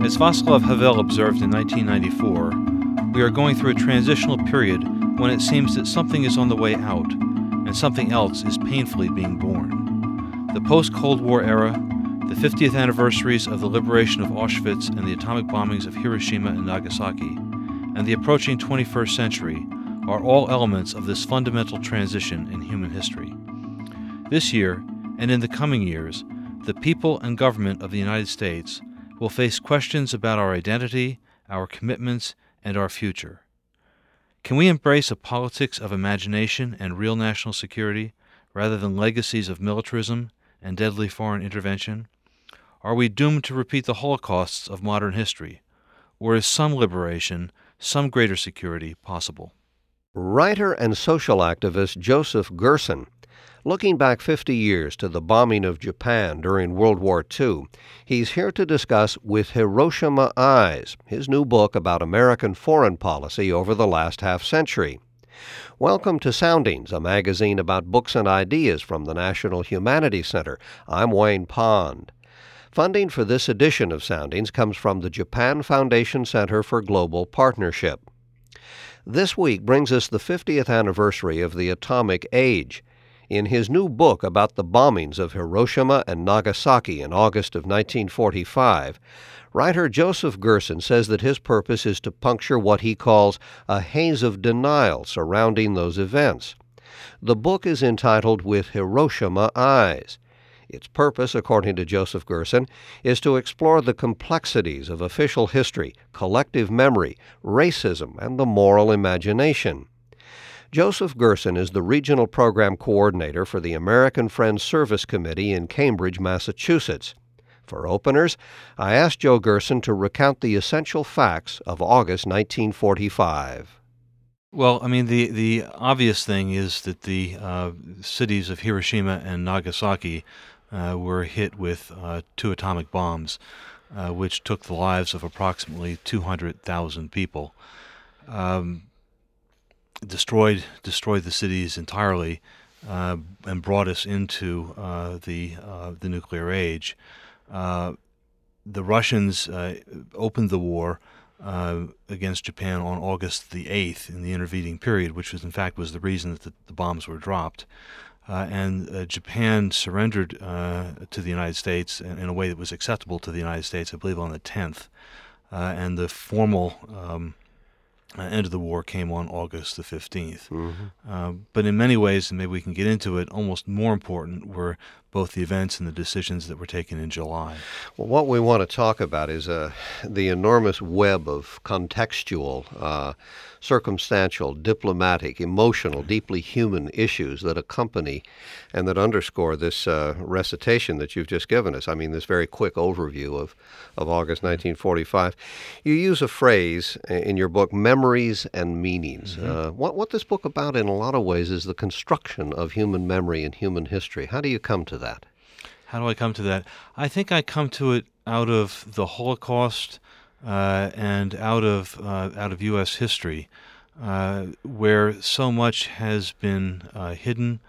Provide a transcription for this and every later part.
As Václav Havel observed in 1994, we are going through a transitional period when it seems that something is on the way out and something else is painfully being born. The post-Cold War era, the 50th anniversaries of the liberation of Auschwitz and the atomic bombings of Hiroshima and Nagasaki, and the approaching 21st century are all elements of this fundamental transition in human history. This year, and in the coming years, the people and government of the United States will face questions about our identity, our commitments, and our future. Can we embrace a politics of imagination and real national security rather than legacies of militarism and deadly foreign intervention? Are we doomed to repeat the holocausts of modern history? Or is some liberation, some greater security possible? Writer and social activist Joseph Gerson, looking back 50 years to the bombing of Japan during World War II, he's here to discuss With Hiroshima Eyes, his new book about American foreign policy over the last half-century. Welcome to Soundings, a magazine about books and ideas from the National Humanities Center. I'm Wayne Pond. Funding for this edition of Soundings comes from the Japan Foundation Center for Global Partnership. This week brings us the 50th anniversary of the atomic age. In his new book about the bombings of Hiroshima and Nagasaki in August of 1945, writer Joseph Gerson says that his purpose is to puncture what he calls a haze of denial surrounding those events. The book is entitled With Hiroshima Eyes. Its purpose, according to Joseph Gerson, is to explore the complexities of official history, collective memory, racism, and the moral imagination. Joseph Gerson is the Regional Program Coordinator for the American Friends Service Committee in Cambridge, Massachusetts. For openers, I asked Joe Gerson to recount the essential facts of August 1945. Well, the obvious thing is that the cities of Hiroshima and Nagasaki were hit with two atomic bombs, which took the lives of approximately 200,000 people. Destroyed the cities entirely, and brought us into the nuclear age. The Russians opened the war against Japan on August the 8th in the intervening period, which was in fact was the reason that the bombs were dropped. And Japan surrendered to the United States in a way that was acceptable to the United States, I believe, on the 10th. And the formal end of the war came on August the 15th. Mm-hmm. But in many ways, and maybe we can get into it, almost more important were both the events and the decisions that were taken in July. Well, what we want to talk about is the enormous web of contextual, circumstantial, diplomatic, emotional, deeply human issues that accompany and that underscore this recitation that you've just given us. This very quick overview of August 1945. You use a phrase in your book, memories and meanings. Mm-hmm. What this book about in a lot of ways is the construction of human memory and human history. How do you come to that? How do I come to that? I think I come to it out of the Holocaust and out of U.S. history, where so much has been hidden,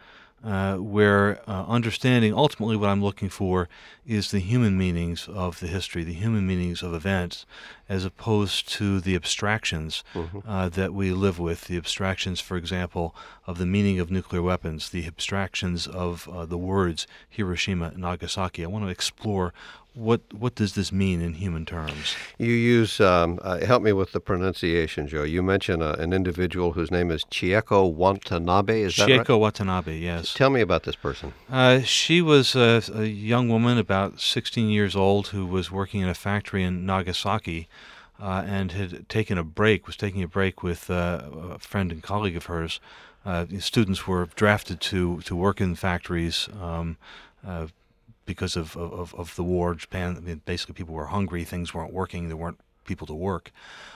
where understanding, ultimately what I'm looking for is the human meanings of the history, the human meanings of events, as opposed to the abstractions that we live with, the abstractions, for example, of the meaning of nuclear weapons, the abstractions of the words Hiroshima and Nagasaki. I want to explore what does this mean in human terms? You use, help me with the pronunciation, Joe. You mention an individual whose name is Chieko Watanabe, is that right? Chieko Watanabe, yes. Tell me about this person. She was a young woman, about 16 years old, who was working in a factory in Nagasaki and had taken a break, was taking a break with a friend and colleague of hers. Students were drafted to work in factories because of the war. Japan, basically people were hungry, things weren't working, there weren't people to work.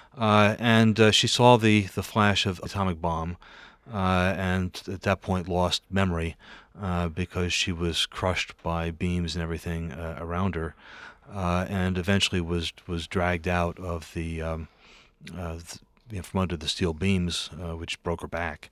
And she saw the flash of atomic bomb and at that point lost memory because she was crushed by beams and everything around her, and eventually was dragged out of the from under the steel beams, which broke her back.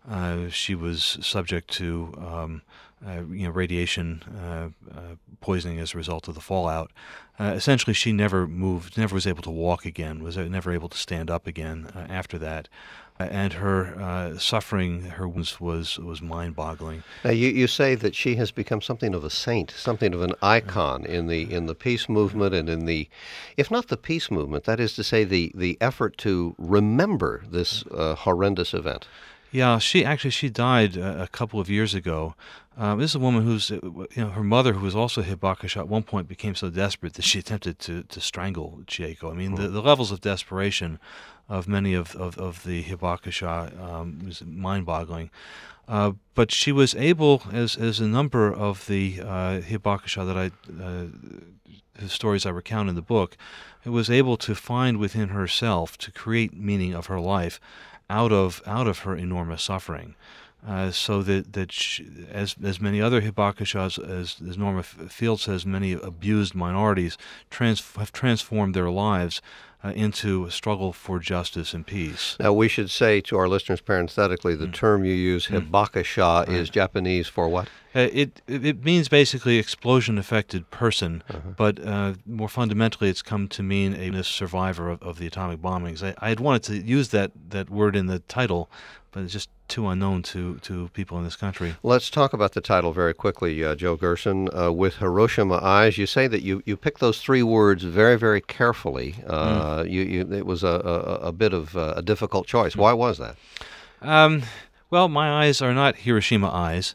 She was subject to radiation poisoning as a result of the fallout. Essentially, she never moved, never was able to walk again, was never able to stand up again after that. And her suffering, her wounds was mind-boggling. Now, you say that she has become something of a saint, something of an icon in the peace movement and in the, if not the peace movement, that is to say the effort to remember this horrendous event. Yeah, she died a couple of years ago. This is a woman who's, her mother, who was also Hibakusha, at one point became so desperate that she attempted to strangle Chieko. I mean, the levels of desperation of many of the Hibakusha was mind-boggling. But she was able, as a number of the Hibakusha the stories I recount in the book, was able to find within herself, to create meaning of her life out of her enormous suffering. So that she, as many other Hibakushas, as Norma Field says, many abused minorities have transformed their lives into a struggle for justice and peace. Now, we should say to our listeners parenthetically, the term you use, Hibakusha, is Japanese for what? It means basically explosion-affected person, but more fundamentally it's come to mean a survivor of the atomic bombings. I had wanted to use that word in the title, but it's just too unknown to people in this country. Let's talk about the title very quickly, Joe Gerson. With Hiroshima Eyes, you say that you picked those three words very, very carefully. It was a bit of a difficult choice. Why was that? Well, my eyes are not Hiroshima eyes.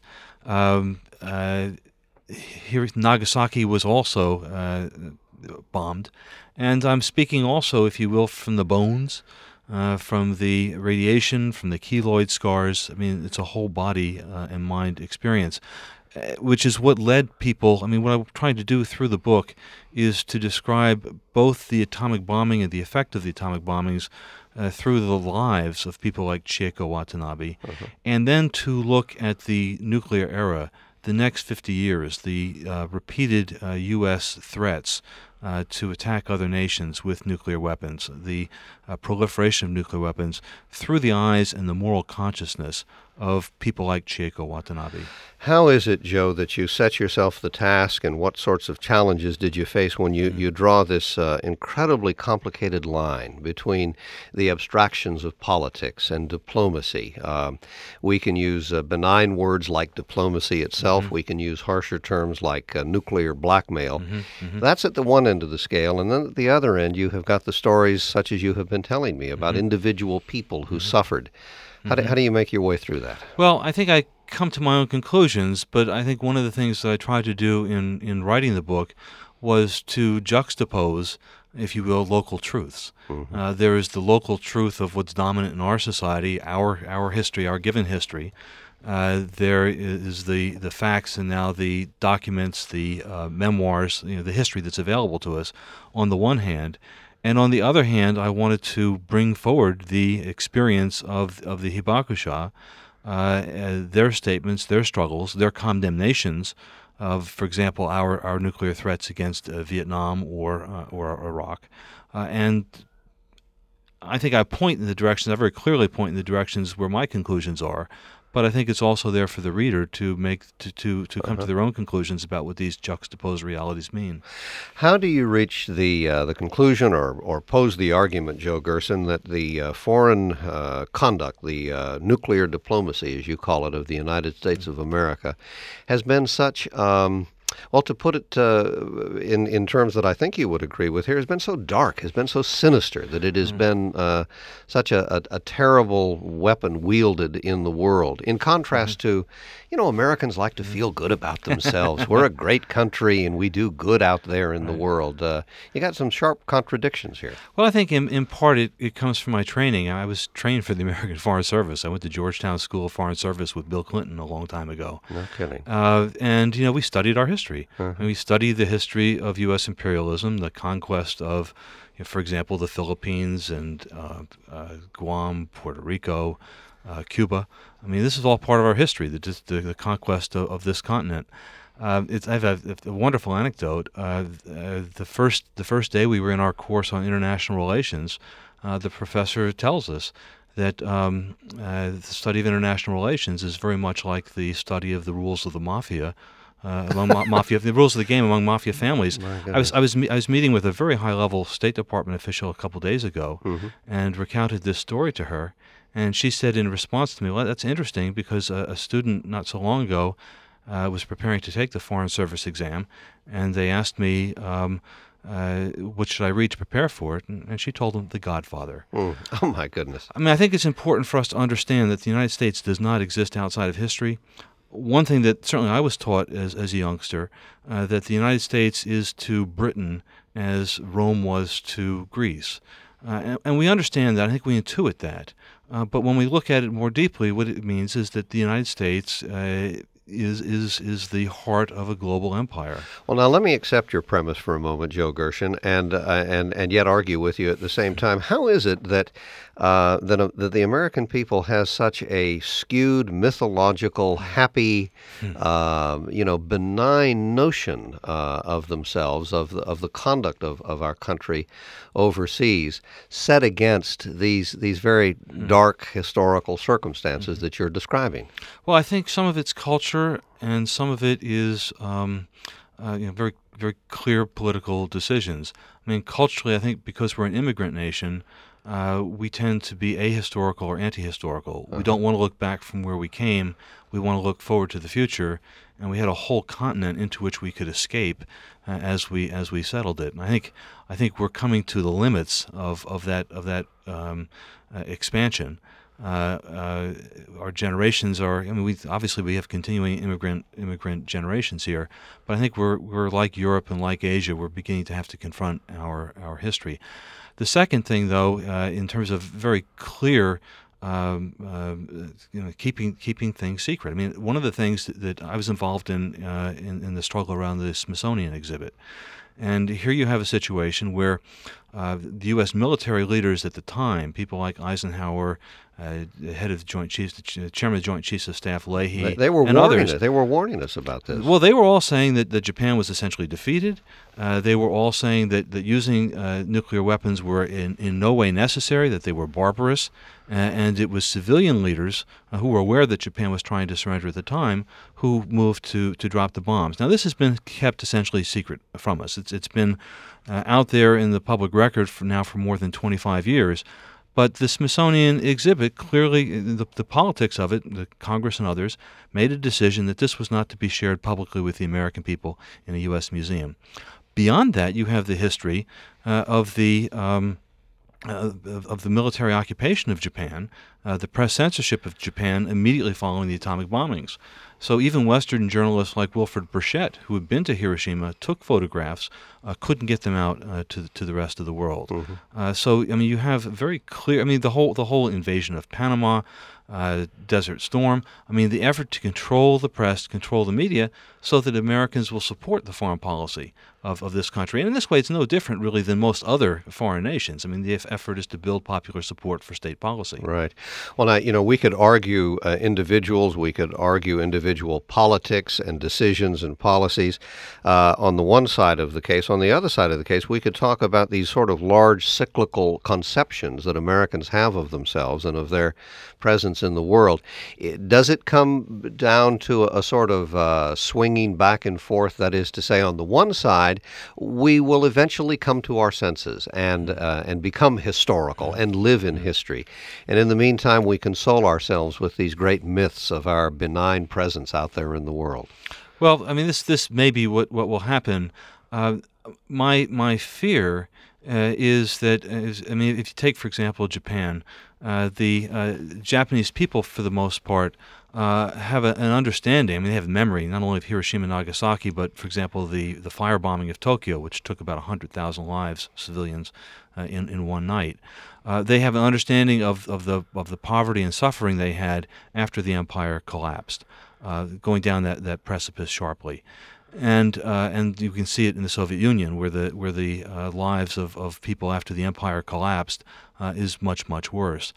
Nagasaki was also bombed, and I'm speaking also, if you will, from the bones, from the radiation, from the keloid scars. I mean, it's a whole body and mind experience, which is what led people. I mean, what I'm trying to do through the book is to describe both the atomic bombing and the effect of the atomic bombings through the lives of people like Chieko Watanabe, and then to look at the nuclear era, the next 50 years, the repeated U.S. threats to attack other nations with nuclear weapons, the proliferation of nuclear weapons through the eyes and the moral consciousness of people like Chieko Watanabe. How is it, Joe, that you set yourself the task, and what sorts of challenges did you face when you draw this incredibly complicated line between the abstractions of politics and diplomacy? We can use benign words like diplomacy itself. We can use harsher terms like nuclear blackmail. That's at the one end of the scale. And then at the other end, you have got the stories such as you have been telling me about individual people who suffered. How do you make your way through that? Well, I think I come to my own conclusions, but I think one of the things that I tried to do in writing the book was to juxtapose, if you will, local truths. There is the local truth of what's dominant in our society, our history, our given history. There is the facts and now the documents, the memoirs, the history that's available to us on the one hand. And on the other hand, I wanted to bring forward the experience of the Hibakusha, their statements, their struggles, their condemnations of, for example, our nuclear threats against Vietnam or Iraq. And I think I very clearly point in the directions where my conclusions are. But I think it's also there for the reader to come to their own conclusions about what these juxtaposed realities mean. How do you reach the conclusion or pose the argument, Joe Gerson, that the foreign conduct, the nuclear diplomacy, as you call it, of the United States of America, has been such well, to put it in terms that I think you would agree with here, has been so dark, has been so sinister, that it has been such a terrible weapon wielded in the world. In contrast to, Americans like to feel good about themselves. We're a great country and we do good out there in the world. You got some sharp contradictions here. Well, I think in part it comes from my training. I was trained for the American Foreign Service. I went to Georgetown School of Foreign Service with Bill Clinton a long time ago. No kidding. And, we studied our history. And we studied the history of U.S. imperialism, the conquest of, for example, the Philippines and Guam, Puerto Rico, Cuba. I mean, this is all part of our history, the conquest of this continent. I have a wonderful anecdote. The first day we were in our course on international relations, the professor tells us that the study of international relations is very much like the study of the rules of the mafia. The rules of the game among mafia families. I was meeting with a very high-level State Department official a couple days ago, and recounted this story to her, and she said in response to me, "Well, that's interesting because a student not so long ago was preparing to take the Foreign Service exam, and they asked me." What should I read to prepare for it? And she told them The Godfather. Oh, my goodness. I mean, I think it's important for us to understand that the United States does not exist outside of history. One thing that certainly I was taught as a youngster, that the United States is to Britain as Rome was to Greece. And we understand that. I think we intuit that. But when we look at it more deeply, what it means is that the United States is the heart of a global empire. Well, now let me accept your premise for a moment, Joe Gershon, and yet argue with you at the same time. How is it that that the American people has such a skewed, mythological, happy, benign notion of themselves, of the conduct of our country overseas, set against these very dark historical circumstances that you're describing? Well, I think some of it's culture, and some of it is very very clear political decisions. I mean, culturally, I think because we're an immigrant nation, we tend to be ahistorical or anti-historical. We don't want to look back from where we came. We want to look forward to the future, and we had a whole continent into which we could escape as we settled it. And I think we're coming to the limits of that expansion. Our generations are. I mean, we have continuing immigrant generations here, but I think we're like Europe and like Asia. We're beginning to have to confront our history. The second thing, though, in terms of very clear, keeping things secret. I mean, one of the things that I was involved in the struggle around the Smithsonian exhibit, and here you have a situation where the U.S. military leaders at the time, people like Eisenhower, the head of the Joint Chiefs, the chairman of the Joint Chiefs of Staff, Leahy, they were and others. They were warning us about this. Well, they were all saying that Japan was essentially defeated. They were all saying that using nuclear weapons were in no way necessary, that they were barbarous, and it was civilian leaders who were aware that Japan was trying to surrender at the time who moved to drop the bombs. Now, this has been kept essentially secret from us. It's been out there in the public record for more than 25 years. But the Smithsonian exhibit clearly, the politics of it, the Congress and others, made a decision that this was not to be shared publicly with the American people in a U.S. museum. Beyond that, you have the history of the military occupation of Japan, the press censorship of Japan immediately following the atomic bombings. So even Western journalists like Wilfred Burchett, who had been to Hiroshima, took photographs, couldn't get them out to the rest of the world. So I mean, you have very clear. I mean, the whole invasion of Panama, Desert Storm. I mean, the effort to control the press, control the media, so that Americans will support the foreign policy of this country. And in this way, it's no different, really, than most other foreign nations. I mean, the effort is to build popular support for state policy. Right. Well, now, we could argue individuals, we could argue individual politics and decisions and policies on the one side of the case. On the other side of the case, we could talk about these sort of large cyclical conceptions that Americans have of themselves and of their presence in the world. Does it come down to a sort of swinging back and forth? That is to say, on the one side, we will eventually come to our senses and become historical and live in history. And in the meantime, we console ourselves with these great myths of our benign presence out there in the world. Well, I mean, this may be what will happen. My fear is that, I mean, if you take, for example, Japan, the Japanese people, for the most part, have an understanding. I mean, they have memory not only of Hiroshima and Nagasaki, but, for example, the firebombing of Tokyo, which took about 100,000 lives, civilians, in one night. They have an understanding of the poverty and suffering they had after the empire collapsed, going down that precipice sharply. And you can see it in the Soviet Union, where the lives of people after the empire collapsed is much, much worse.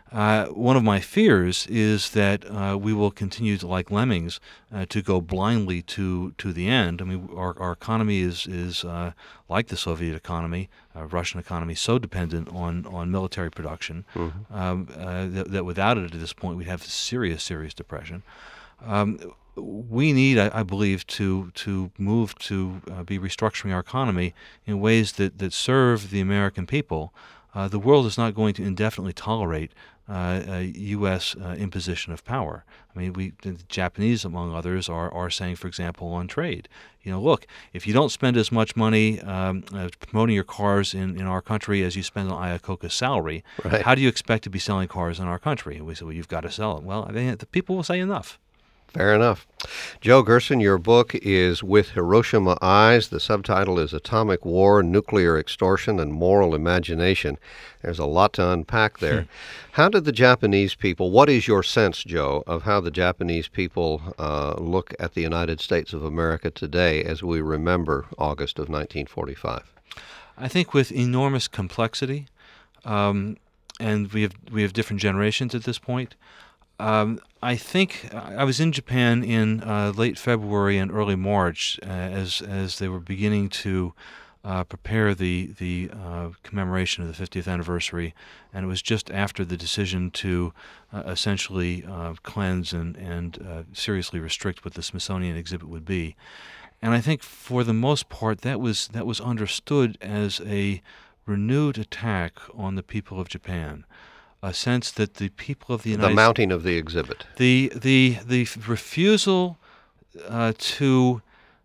One of my fears is that we will continue to, like lemmings, to go blindly to the end. I mean, our economy is like the Soviet economy, Russian economy, so dependent on military production that without it at this point we'd have serious depression. We need, I believe, to move to be restructuring our economy in ways that serve the American people. The world is not going to indefinitely tolerate a U.S. Imposition of power. I mean, the Japanese, among others, are saying, for example, on trade, look, if you don't spend as much money promoting your cars in our country as you spend on Iacocca's salary, Right. how do you expect to be selling cars in our country? And we say, well, you've got to sell them. Well, I mean, the people will say enough. Fair enough. Joe Gerson, your book is With Hiroshima Eyes. The subtitle is Atomic War, Nuclear Extortion, and Moral Imagination. There's a lot to unpack there. How did the Japanese people, what is your sense, Joe, of how the Japanese people look at the United States of America today as we remember August of 1945? I think with enormous complexity, and we have different generations at this point. I think I was in Japan in late February and early March as they were beginning to prepare the commemoration of the 50th anniversary, and it was just after the decision to essentially cleanse and seriously restrict what the Smithsonian exhibit would be. And I think for the most part that was understood as a renewed attack on the people of Japan. A sense that the people of the United States... The mounting of the exhibit. The refusal to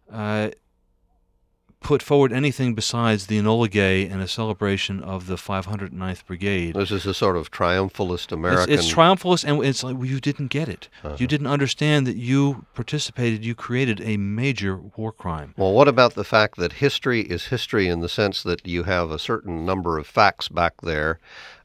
put forward anything besides the Enola Gay and a celebration of the 509th Brigade. This is a sort of triumphalist American... It's triumphalist, and it's like, well, you didn't get it. You didn't understand that you participated, you created a major war crime. Well, what about the fact that history is history in the sense that you have a certain number of facts back there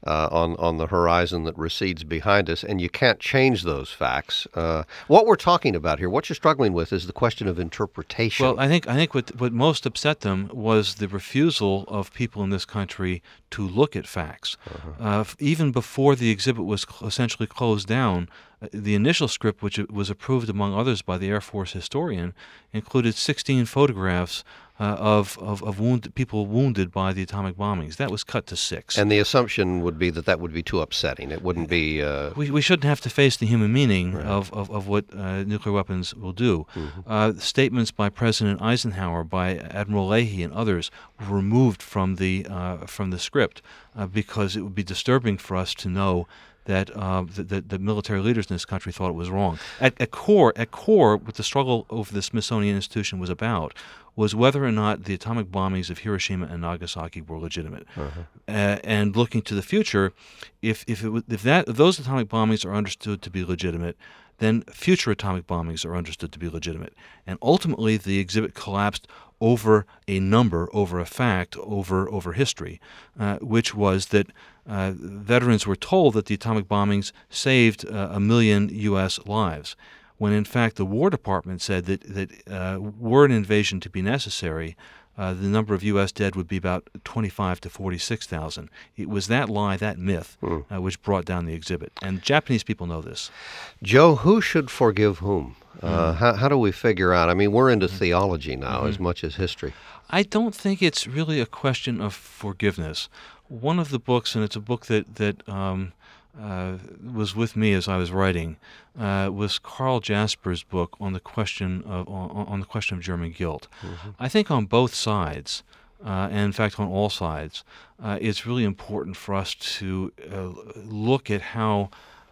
on the horizon that recedes behind us, and you can't change those facts. What we're talking about here, what you're struggling with, is the question of interpretation. Well, I think what most upset them was the refusal of people in this country to look at facts. Even before the exhibit was essentially closed down, the initial script, which was approved among others by the Air Force historian, included 16 photographs of people wounded by the atomic bombings. That was cut to 6. And the assumption would be that would be too upsetting. It wouldn't be... We shouldn't have to face the human meaning of what nuclear weapons will do. Statements by President Eisenhower, by Admiral Leahy, and others were removed from the script because it would be disturbing for us to know that the military leaders in this country thought it was wrong. At core, what the struggle over the Smithsonian Institution was about was whether or not the atomic bombings of Hiroshima and Nagasaki were legitimate. And looking to the future, if those atomic bombings are understood to be legitimate, then future atomic bombings are understood to be legitimate. And ultimately, the exhibit collapsed over a fact, over history, which was that veterans were told that the atomic bombings saved 1 million U.S. lives, when in fact the War Department said that were an invasion to be necessary, the number of U.S. dead would be about 25 to 46,000. It was that lie, that myth, which brought down the exhibit. And Japanese people know this. Joe, who should forgive whom? How do we figure out? I mean, we're into theology now as much as history. I don't think it's really a question of forgiveness. One of the books, and it's a book that was with me as I was writing, was Carl Jasper's book on the question of German guilt. I think on both sides, and in fact on all sides, it's really important for us to look at how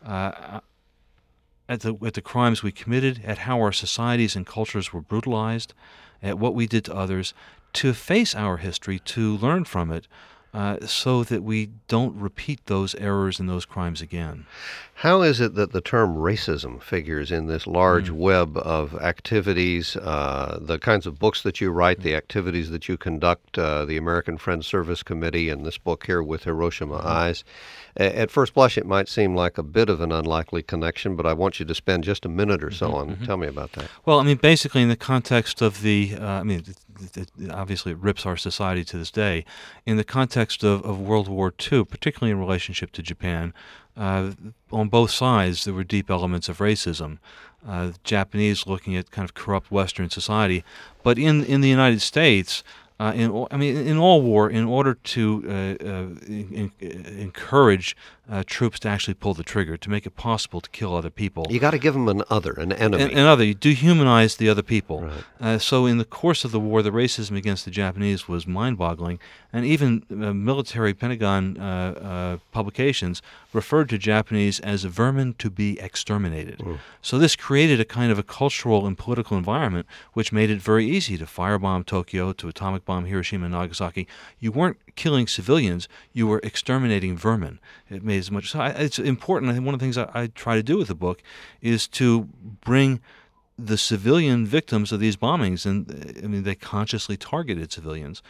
at the crimes we committed, at how our societies and cultures were brutalized, at what we did to others, to face our history, to learn from it, so that we don't repeat those errors and those crimes again. How is it that the term racism figures in this large web of activities, the kinds of books that you write, the activities that you conduct, the American Friends Service Committee, and this book here With Hiroshima Eyes? At first blush, it might seem like a bit of an unlikely connection, but I want you to spend just a minute or so on. Tell me about that. Well, I mean, basically in the context of the obviously it rips our society to this day. In the context of World War II, particularly in relationship to Japan, on both sides there were deep elements of racism. Japanese looking at kind of corrupt Western society, but in the United States, in all war, in order to encourage troops to actually pull the trigger, to make it possible to kill other people, you got to give them an enemy. You dehumanize the other people. Right. So in the course of the war, the racism against the Japanese was mind-boggling, and even military Pentagon publications referred to Japanese as vermin to be exterminated. So this created a kind of a cultural and political environment which made it very easy to firebomb Tokyo, to atomic bomb Hiroshima and Nagasaki. You weren't killing civilians, you were exterminating vermin. It made as much. So it's important. I think one of the things I try to do with the book is to bring the civilian victims of these bombings, and they consciously targeted civilians,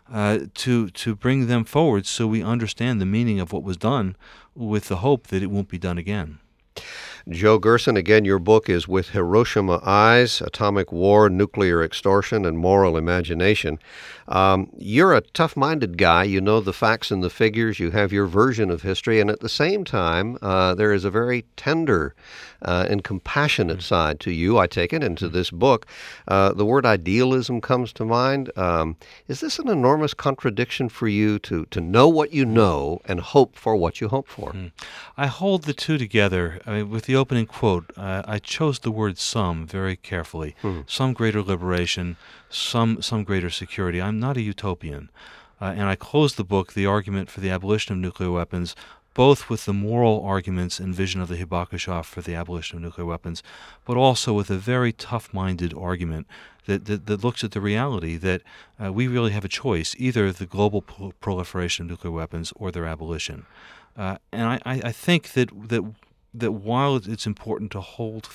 to bring them forward so we understand the meaning of what was done, with the hope that it won't be done again. Joe Gerson, again, your book is With Hiroshima Eyes, Atomic War, Nuclear Extortion, and Moral Imagination. You're a tough-minded guy. You know the facts and the figures. You have your version of history. And at the same time, there is a very tender and compassionate side to you, I take it, and to this book. The word idealism comes to mind. Is this an enormous contradiction for you to know what you know and hope for what you hope for? I hold the two together. With the opening quote, I chose the word some very carefully. Some greater liberation, some greater security. I'm not a utopian. And I closed the book, The Argument for the Abolition of Nuclear Weapons, both with the moral arguments and vision of the Hibakusha for the abolition of nuclear weapons, but also with a very tough-minded argument that looks at the reality that we really have a choice, either the global proliferation of nuclear weapons or their abolition. And I think that while it's important to hold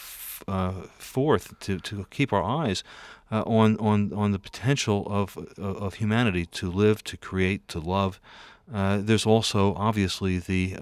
forth, to keep our eyes on the potential of humanity to live, to create, to love, there's also obviously the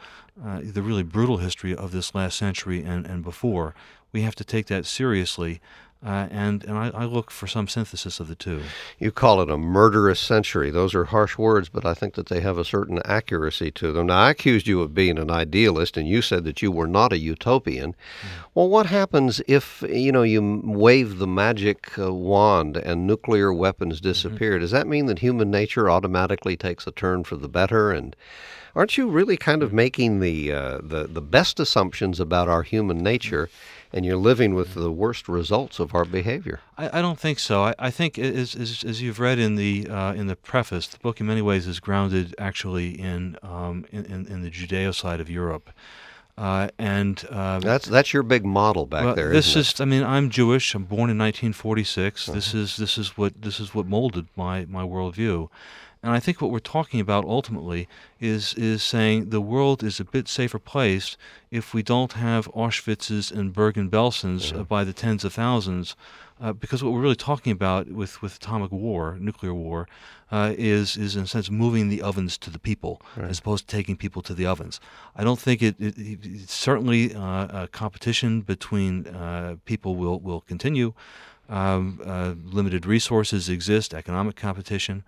really brutal history of this last century and before. We have to take that seriously. And I look for some synthesis of the two. You call it a murderous century. Those are harsh words, but I think that they have a certain accuracy to them. Now, I accused you of being an idealist, and you said that you were not a utopian. Well, what happens if, you wave the magic wand and nuclear weapons disappear? Does that mean that human nature automatically takes a turn for the better? And aren't you really kind of making the best assumptions about our human nature, and you're living with the worst results of our behavior? I don't think so. I think, as you've read in the preface, the book in many ways is grounded actually in the Judeo side of Europe, and that's your big model back there. I'm Jewish. I'm born in 1946. This is what molded my worldview. And I think what we're talking about ultimately is saying the world is a bit safer place if we don't have Auschwitzes and Bergen-Belsens by the tens of thousands, because what we're really talking about with atomic war, nuclear war, is in a sense moving the ovens to the people, as opposed to taking people to the ovens. I don't think it's certainly competition between people will continue. Limited resources exist, economic competition,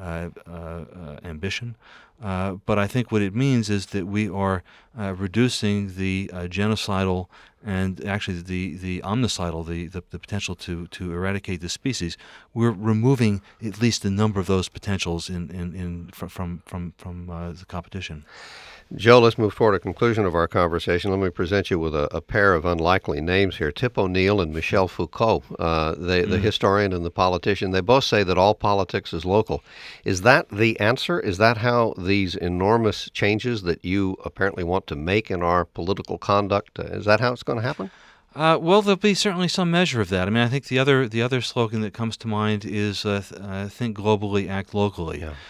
ambition. But I think what it means is that we are reducing the genocidal and actually the omnicidal, the potential to eradicate the species. We're removing at least a number of those potentials from the competition. Joe, let's move toward a conclusion of our conversation. Let me present you with a pair of unlikely names here, Tip O'Neill and Michel Foucault, the historian and the politician. They both say that all politics is local. Is that the answer? Is that how these enormous changes that you apparently want to make in our political conduct, is that how it's going to happen? Well, there'll be certainly some measure of that. I think the other slogan that comes to mind is think globally, act locally. Yeah.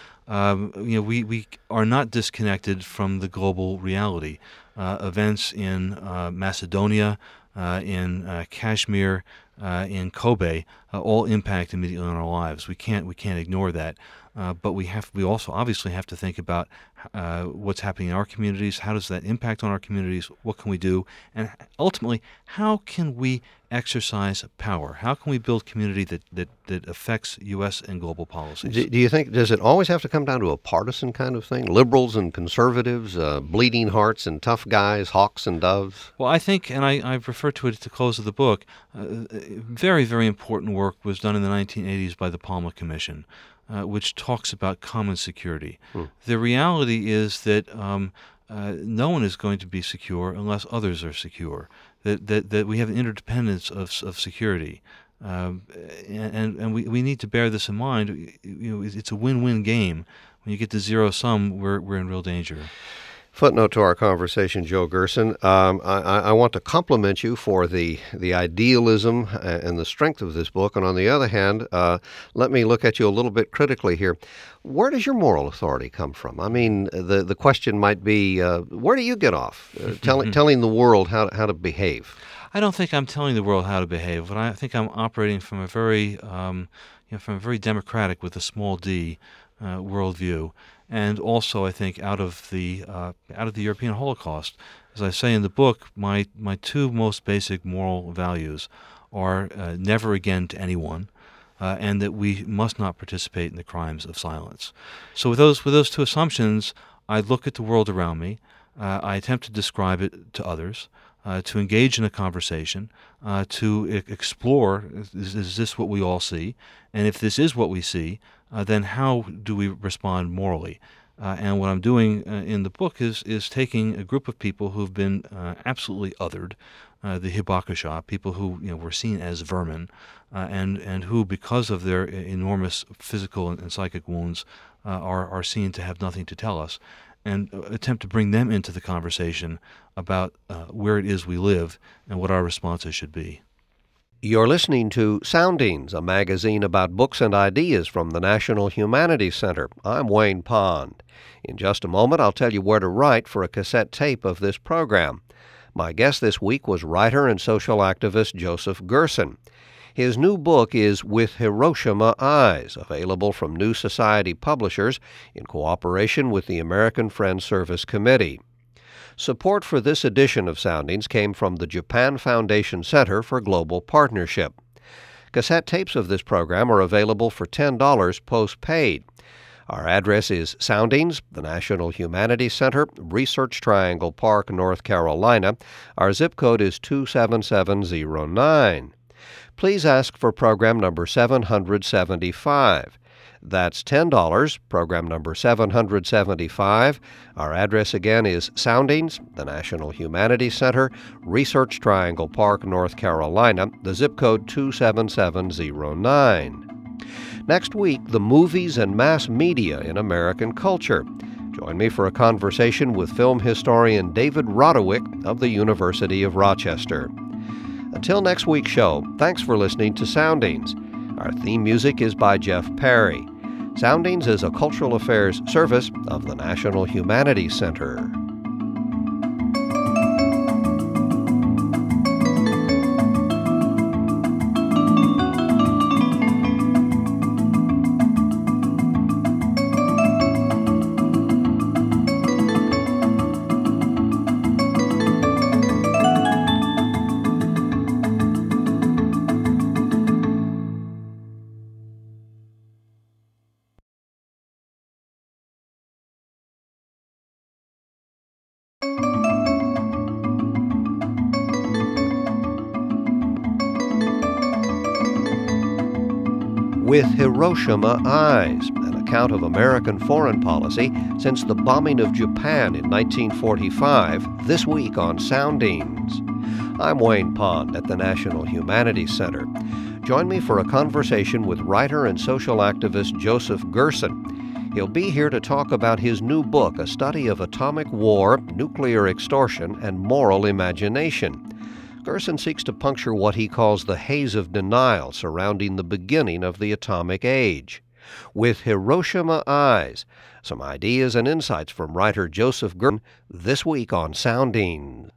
We are not disconnected from the global reality. Events in Macedonia, in Kashmir, in Kobe all impact immediately on our lives. We can't ignore that. But we also obviously have to think about what's happening in our communities. How does that impact on our communities? What can we do? And ultimately, how can we exercise power? How can we build community that affects U.S. and global policies? Do you think, does it always have to come down to a partisan kind of thing? Liberals and conservatives, bleeding hearts and tough guys, hawks and doves? Well, I think, and I've referred to it at the close of the book, very, very important work was done in the 1980s by the Palmer Commission, which talks about common security. The reality is that no one is going to be secure unless others are secure, that we have an interdependence of security. And we need to bear this in mind. It's a win-win game. When you get to zero sum, we're in real danger. Footnote to our conversation, Joe Gerson. I want to compliment you for the idealism and the strength of this book. And on the other hand, let me look at you a little bit critically here. Where does your moral authority come from? I mean, the question might be, where do you get off telling the world how to behave? I don't think I'm telling the world how to behave, but I think I'm operating from a very democratic, with a small d, worldview. And also, I think, out of the European Holocaust. As I say in the book, my two most basic moral values are never again to anyone, and that we must not participate in the crimes of silence. So with those two assumptions, I look at the world around me. I attempt to describe it to others, to engage in a conversation, to explore, is this what we all see? And if this is what we see, then how do we respond morally? And what I'm doing in the book is taking a group of people who've been absolutely othered, the Hibakusha, people who were seen as vermin, and who, because of their enormous physical and psychic wounds, are seen to have nothing to tell us, and attempt to bring them into the conversation about where it is we live and what our responses should be. You're listening to Soundings, a magazine about books and ideas from the National Humanities Center. I'm Wayne Pond. In just a moment, I'll tell you where to write for a cassette tape of this program. My guest this week was writer and social activist Joseph Gerson. His new book is With Hiroshima Eyes, available from New Society Publishers in cooperation with the American Friends Service Committee. Support for this edition of Soundings came from the Japan Foundation Center for Global Partnership. Cassette tapes of this program are available for $10 postpaid. Our address is Soundings, the National Humanities Center, Research Triangle Park, North Carolina. Our zip code is 27709. Please ask for program number 775. That's $10, program number 775. Our address again is Soundings, the National Humanities Center, Research Triangle Park, North Carolina, the zip code 27709. Next week, the movies and mass media in American culture. Join me for a conversation with film historian David Rodewyk of the University of Rochester. Until next week's show, thanks for listening to Soundings. Our theme music is by Jeff Perry. Soundings is a cultural affairs service of the National Humanities Center. With Hiroshima Eyes, an account of American foreign policy since the bombing of Japan in 1945, this week on Soundings. I'm Wayne Pond at the National Humanities Center. Join me for a conversation with writer and social activist Joseph Gerson. He'll be here to talk about his new book, A Study of Atomic War, Nuclear Extortion, and Moral Imagination. Gerson seeks to puncture what he calls the haze of denial surrounding the beginning of the atomic age. With Hiroshima Eyes, some ideas and insights from writer Joseph Gerson this week on Soundings.